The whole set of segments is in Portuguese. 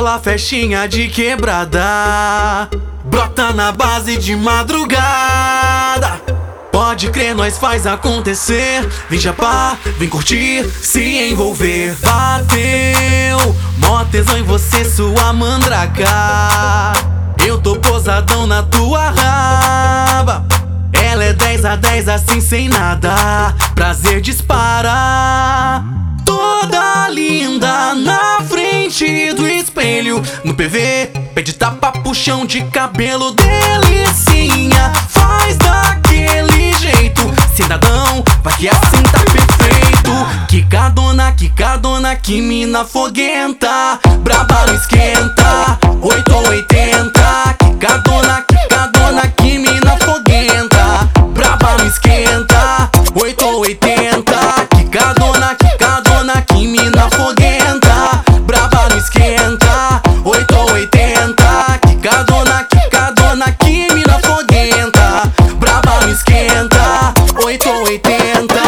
aquela festinha de quebrada, brota na base de madrugada. Pode crer, nós faz acontecer. Vem chapar, vem curtir, se envolver. Bateu, mó tesão em você, sua mandraca. Eu tô posadão na tua raba. Ela é 10 a 10 assim sem nada. Prazer dispara. Toda linda na frente do espelho. No PV, pede tapa, puxão de cabelo. Delicinha, faz daquele jeito. Cidadão, vai que assim tá perfeito. Quicadona, que mina foguenta. Braba não esquenta, 8 ou 80. Quicadona, que mina foguenta. Braba não esquenta, 8 ou 80. Quicadona, que mina foguenta. Braba não esquenta, 8 ou 80. Quicadona, que mina foguenta. Braba não esquenta, 8 ou 80.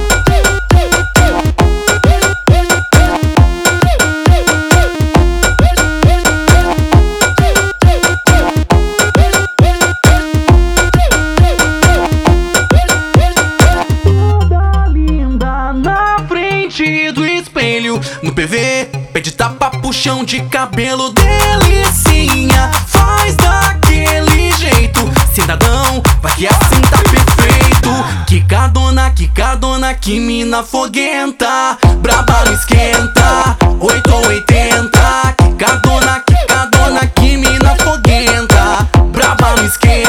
Do espelho, no PV, pede tapa, puxão de cabelo. Delicinha, faz daquele jeito. Cidadão, vai que assim tá perfeito. Quicadona, que mina foguenta. Braba não esquenta, 8 ou 80. Quicadona, que mina foguenta. Braba não esquenta.